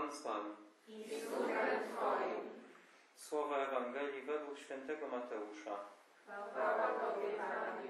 Pan z wami. I z duchem Twoim. Słowa Ewangelii według świętego Mateusza. Chwała Tobie, Panie.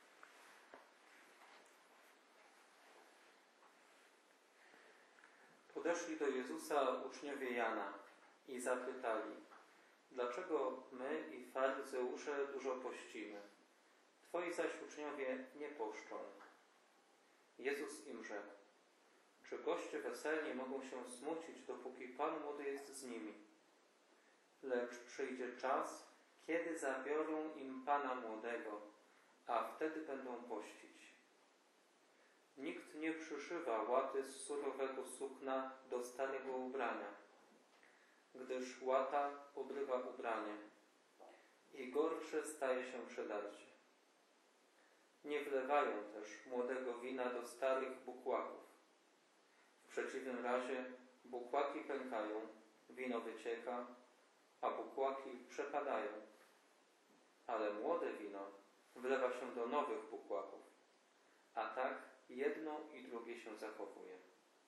Podeszli do Jezusa uczniowie Jana i zapytali: dlaczego my i faryzeusze dużo pościmy? Twoi zaś uczniowie nie poszczą. Jezus im rzekł: czy goście weselni mogą się smucić, dopóki Pan młody jest z nimi? Lecz przyjdzie czas, kiedy zabiorą im Pana młodego, a wtedy będą pościć. Nikt nie przyszywa łaty z surowego sukna do starego ubrania, gdyż łata obrywa ubranie i gorsze staje się przedarcie. Nie wlewają też młodego wina do starych bukłaków. W przeciwnym razie bukłaki pękają, wino wycieka, a bukłaki przepadają. Ale młode wino wlewa się do nowych bukłaków, a tak jedno i drugie się zachowuje.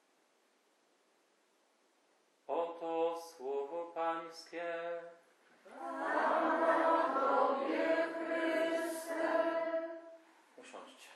Oto słowo Pańskie. Panowie Chryste. Usiądźcie.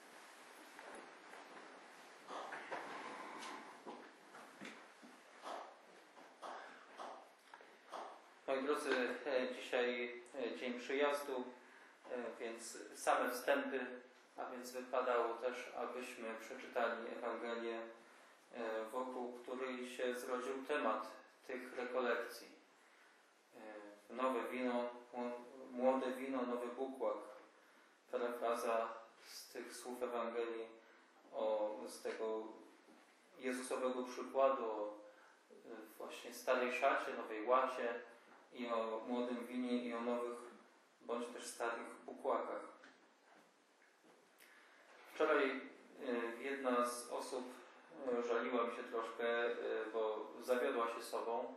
Moi drodzy, dzisiaj dzień przyjazdu, więc same wstępy, a więc wypadało też, abyśmy przeczytali Ewangelię, wokół której się zrodził temat tych rekolekcji. Nowe wino, młode wino, nowy bukłak. Parafraza z tych słów Ewangelii z tego Jezusowego przykładu o właśnie starej szacie, nowej łacie i o młodym winie i o nowych bądź też starych bukłakach. Wczoraj jedna z osób żaliła mi się troszkę, bo zawiodła się sobą.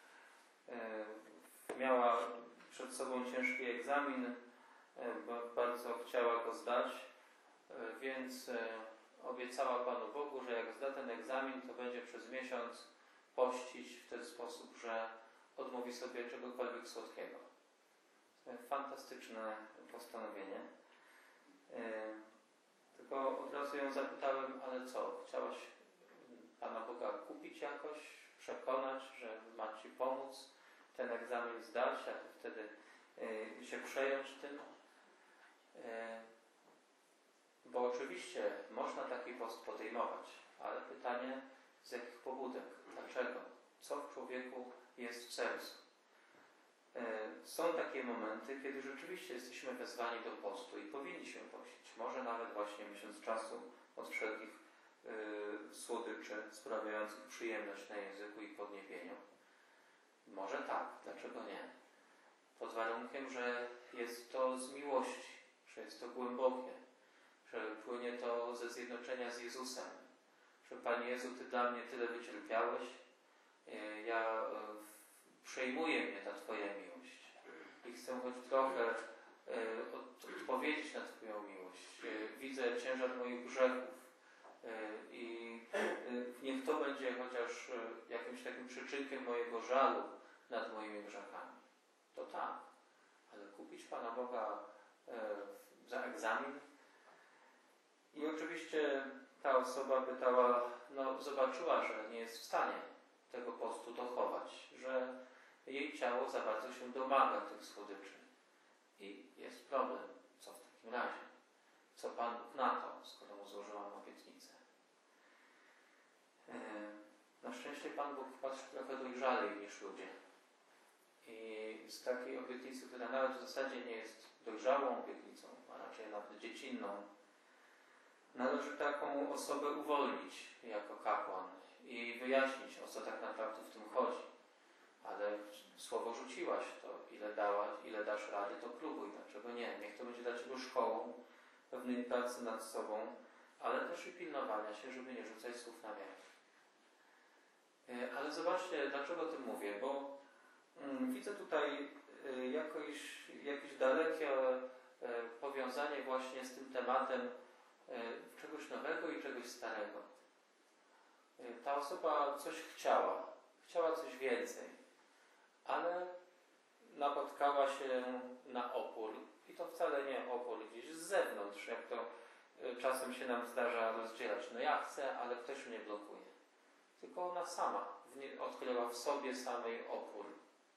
Miała przed sobą ciężki egzamin, bardzo chciała go zdać, więc obiecała Panu Bogu, że jak zda ten egzamin, to będzie przez miesiąc pościć w ten sposób, że odmówi sobie czegokolwiek słodkiego. Fantastyczne postanowienie. Tylko od razu ją zapytałem, ale co? Chciałaś Pana Boga kupić jakoś, przekonać, że ma Ci pomóc ten egzamin zdać, a Ty wtedy się przejąć tym? Bo oczywiście można taki post podejmować, ale pytanie, z jakich pobudek? Dlaczego? Co w człowieku jest w sercu? Są takie momenty, kiedy rzeczywiście jesteśmy wezwani do postu i powinniśmy pościć. Może nawet właśnie miesiąc czasu od wszelkich słodyczy sprawiających przyjemność na języku i podniebieniu. Może tak, dlaczego nie? Pod warunkiem, że jest to z miłości, że jest to głębokie, że płynie to ze zjednoczenia z Jezusem, że Panie Jezu, Ty dla mnie tyle wycierpiałeś, przejmuje mnie ta Twoja miłość i chcę choć trochę odpowiedzieć na Twoją miłość. Widzę ciężar moich grzechów i niech to będzie chociaż jakimś takim przyczynkiem mojego żalu nad moimi grzechami. To tak, ale kupić Pana Boga za egzamin? I oczywiście ta osoba pytała, zobaczyła, że nie jest w stanie tego postu dochować, że jej ciało za bardzo się domaga tych słodyczy. I jest problem. Co w takim razie? Co Pan Bóg na to, skoro mu złożyłam obietnicę? Na szczęście Pan Bóg patrzy trochę dojrzalej niż ludzie. I z takiej obietnicy, która nawet w zasadzie nie jest dojrzałą obietnicą, a raczej nawet dziecinną, należy taką osobę uwolnić jako kapłan i wyjaśnić, o co tak naprawdę w tym chodzi. Ale słowo rzuciłaś, to ile dasz rady, to próbuj. Dlaczego nie? Niech to będzie dla Ciebie szkołą pewnej pracy nad sobą, ale też i pilnowania się, żeby nie rzucać słów na wiatr. Ale zobaczcie, dlaczego o tym mówię, bo widzę tutaj jakieś dalekie powiązanie właśnie z tym tematem czegoś nowego i czegoś starego. Ta osoba coś chciała. chciała coś więcej, ale napotkała się na opór. I to wcale nie opór gdzieś z zewnątrz, jak to czasem się nam zdarza rozdzielać. No ja chcę, ale ktoś mnie blokuje. Tylko ona sama odkryła w sobie samej opór.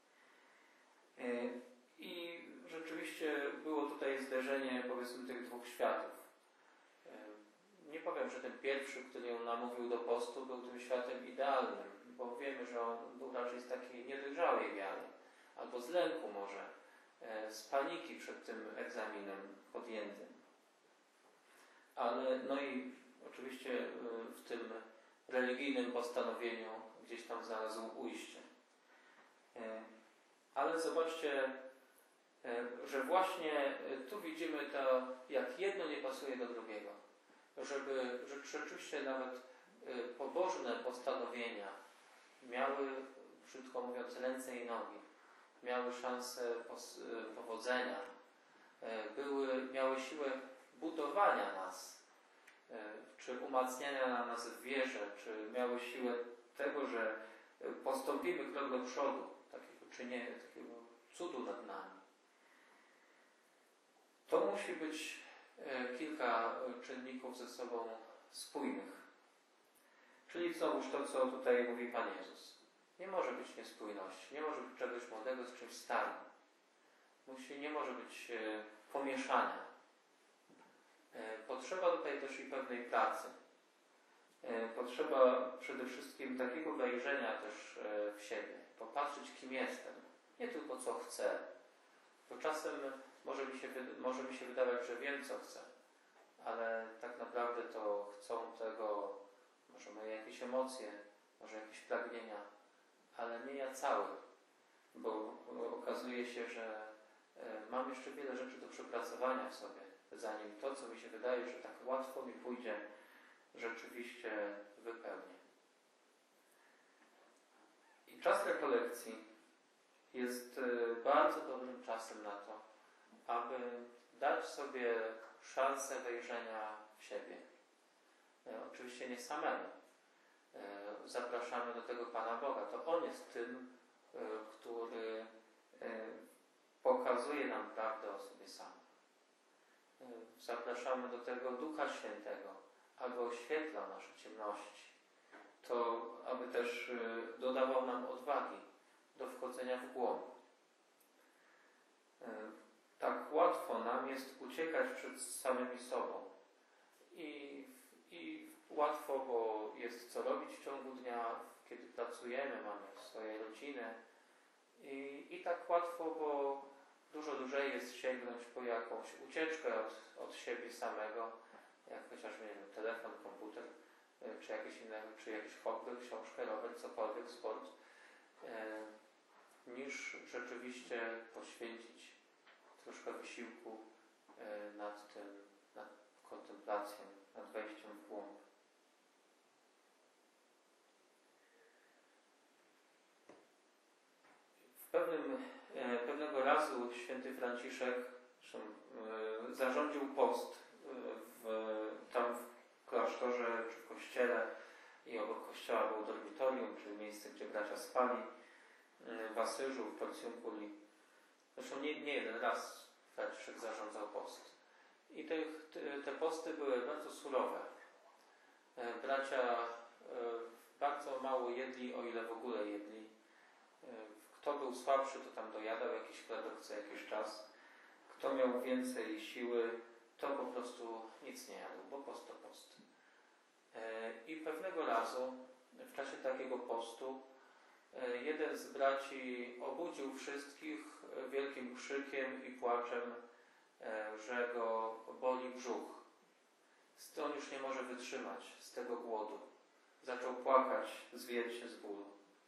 I rzeczywiście było tutaj zderzenie, powiedzmy, tych dwóch światów. Nie powiem, że ten pierwszy, który ją namówił do postu, był tym światem idealnym, bo wiemy, że on był raczej z takiej niedojrzałej wiary, albo z lęku może, z paniki przed tym egzaminem podjętym. Ale no i oczywiście w tym religijnym postanowieniu gdzieś tam znalazł ujście. Ale zobaczcie, że właśnie tu widzimy to, jak jedno nie pasuje do drugiego. Żeby rzeczywiście nawet pobożne postanowienia miały, brzydko mówiąc, ręce i nogi, miały szansę powodzenia, miały siłę budowania nas, czy umacniania na nas w wierze, czy miały siłę tego, że postąpimy krok do przodu, takiego czynienia, takiego cudu nad nami. To musi być kilka czynników ze sobą spójnych. Czyli znowuż to, co tutaj mówi Pan Jezus. Nie może być niespójności, nie może być czegoś młodego z czymś starym. Nie może być pomieszania. Potrzeba tutaj też i pewnej pracy. Potrzeba przede wszystkim takiego wejrzenia też w siebie. Popatrzeć, kim jestem. Nie tylko co chcę. Bo czasem może mi się wydawać, że wiem, co chcę. Ale tak naprawdę to chcą tego może moje jakieś emocje, może jakieś pragnienia, ale nie ja cały. Bo okazuje się, że mam jeszcze wiele rzeczy do przepracowania w sobie, zanim to, co mi się wydaje, że tak łatwo mi pójdzie, rzeczywiście wypełnię. I czas rekolekcji jest bardzo dobrym czasem na to, aby dać sobie szansę wejrzenia w siebie. Oczywiście nie samemu. Zapraszamy do tego Pana Boga. To On jest tym, który pokazuje nam prawdę o sobie samym. Zapraszamy do tego Ducha Świętego, aby oświetlał nasze ciemności. To, aby też dodawał nam odwagi do wchodzenia w głąb. Tak łatwo nam jest uciekać przed samymi sobą. I łatwo, bo jest co robić w ciągu dnia, kiedy pracujemy, mamy swoje rodziny. I tak łatwo, bo dużo dłużej jest sięgnąć po jakąś ucieczkę od siebie samego, jak chociażby, nie wiem, telefon, komputer, czy jakieś inne, czy jakieś hobby, książkę, rower, cokolwiek, sport, niż rzeczywiście poświęcić troszkę wysiłku nad tym, nad kontemplacją, nad wejściem w głąb. Pewnego razu święty Franciszek zarządził post tam w klasztorze czy w kościele i obok kościoła było dormitorium, czyli miejsce, gdzie bracia spali, w Asyżu, w Porciunkuli. Zresztą nie jeden raz Franciszek zarządzał post. I te posty były bardzo surowe. Bracia bardzo mało jedli, o ile w ogóle jedli. Kto był słabszy, to tam dojadał jakiś chlebek co jakiś czas. Kto miał więcej siły, to po prostu nic nie jadł, bo post to post. I pewnego razu, w czasie takiego postu, jeden z braci obudził wszystkich wielkim krzykiem i płaczem, że go boli brzuch. On już nie może wytrzymać z tego głodu. Zaczął płakać, zwijać się z bólu.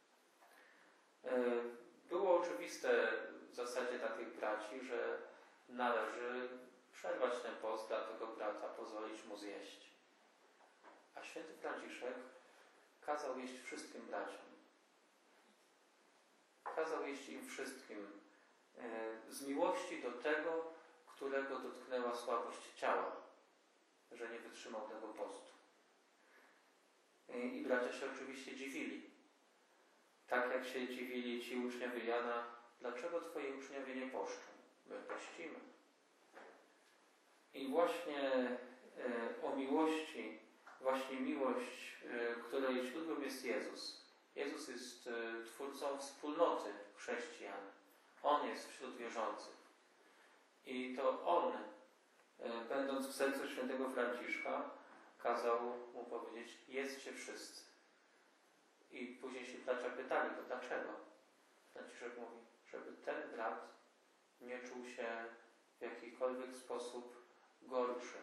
Było oczywiste w zasadzie dla tych braci, że należy przerwać ten post dla tego brata, pozwolić mu zjeść. A święty Franciszek kazał jeść wszystkim braciom. Kazał jeść im wszystkim z miłości do tego, którego dotknęła słabość ciała, że nie wytrzymał tego postu. I bracia się oczywiście dziwili. Tak jak się dziwili ci uczniowie Jana, dlaczego twoi uczniowie nie poszczą? My pościmy. I właśnie o miłości, właśnie miłość, której źródłem jest Jezus. Jezus jest twórcą wspólnoty chrześcijan. On jest wśród wierzących. I to On, będąc w sercu świętego Franciszka, kazał mu powiedzieć: jedzcie wszyscy. I później się bracia pytali, to dlaczego? Franciszek mówi, żeby ten brat nie czuł się w jakikolwiek sposób gorszy,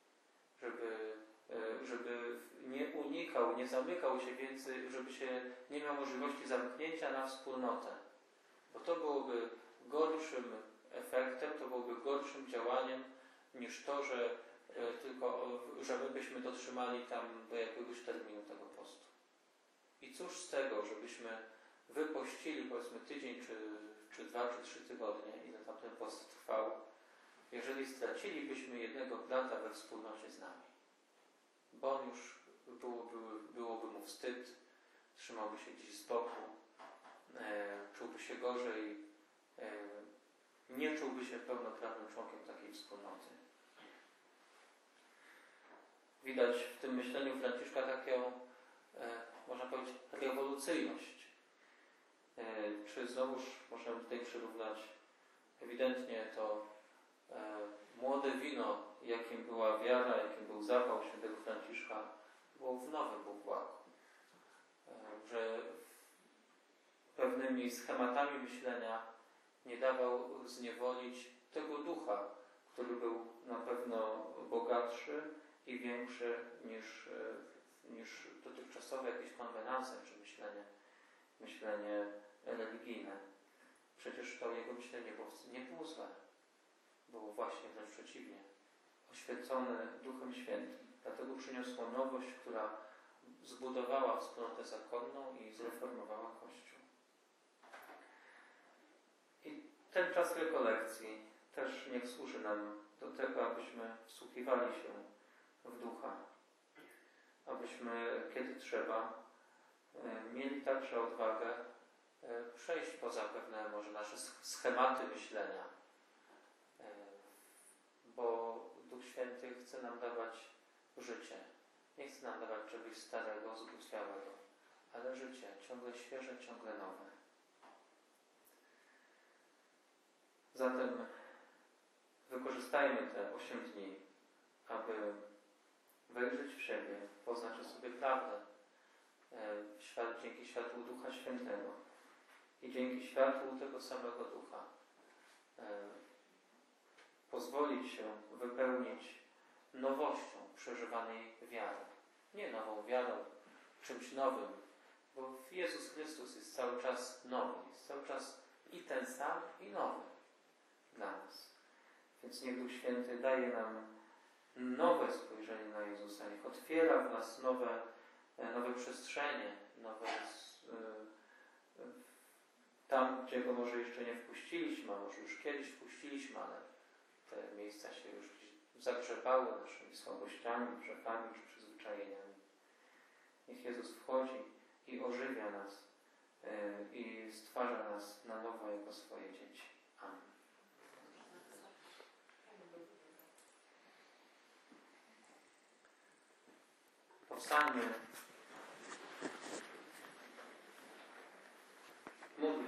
żeby nie unikał, nie zamykał się więcej, żeby się nie miał możliwości zamknięcia na wspólnotę. Bo to byłoby gorszym efektem, to byłoby gorszym działaniem niż to, że my byśmy dotrzymali tam do jakiegoś terminu tego postu. I cóż z tego, żebyśmy wypościli powiedzmy tydzień, czy 2, czy 3 tygodnie, ile tam ten post trwał, jeżeli stracilibyśmy jednego brata we wspólnocie z nami. Bo on już byłoby mu wstyd, trzymałby się gdzieś z boku, czułby się gorzej, nie czułby się pełnoprawnym członkiem takiej wspólnoty. Widać w tym myśleniu Franciszka taką, można powiedzieć, rewolucyjność. Czy znowuż możemy tutaj przyrównać ewidentnie to młode wino, jakim była wiara, jakim był zapał świętego Franciszka, było w nowym bukłaku. Że pewnymi schematami myślenia nie dawał zniewolić tego ducha, który był na pewno bogatszy i większy niż dotychczasowe jakieś konwenanse czy myślenie religijne. Przecież to jego myślenie nie było złe. Było właśnie wręcz przeciwnie. Oświecone Duchem Świętym. Dlatego przyniosło nowość, która zbudowała wspólnotę zakonną i zreformowała Kościół. I ten czas rekolekcji też niech służy nam do tego, abyśmy wsłuchiwali się w Ducha. Abyśmy, kiedy trzeba, mieli także odwagę przejść poza pewne może nasze schematy myślenia. Bo Duch Święty chce nam dawać życie. Nie chce nam dawać czegoś starego, zbutwiałego, ale życie, ciągle świeże, ciągle nowe. Zatem wykorzystajmy te 8 dni, aby wejrzeć w siebie, poznać o sobie prawdę, dzięki światłu Ducha Świętego i dzięki światłu tego samego Ducha pozwolić się wypełnić nowością przeżywanej wiary. Nie nową wiarą, czymś nowym, bo Jezus Chrystus jest cały czas nowy, jest cały czas i ten sam, i nowy dla nas. Więc niech Duch Święty daje nam nowe spojrzenie na Jezusa, niech otwiera w nas nowe przestrzenie, tam, gdzie Go może jeszcze nie wpuściliśmy, a może już kiedyś wpuściliśmy, ale te miejsca się już gdzieś zagrzebały naszymi słabościami, grzechami czy przyzwyczajeniami. Niech Jezus wchodzi i ożywia nas i stwarza nas na nowo jako swoje dzieci. Amen. Powstańmy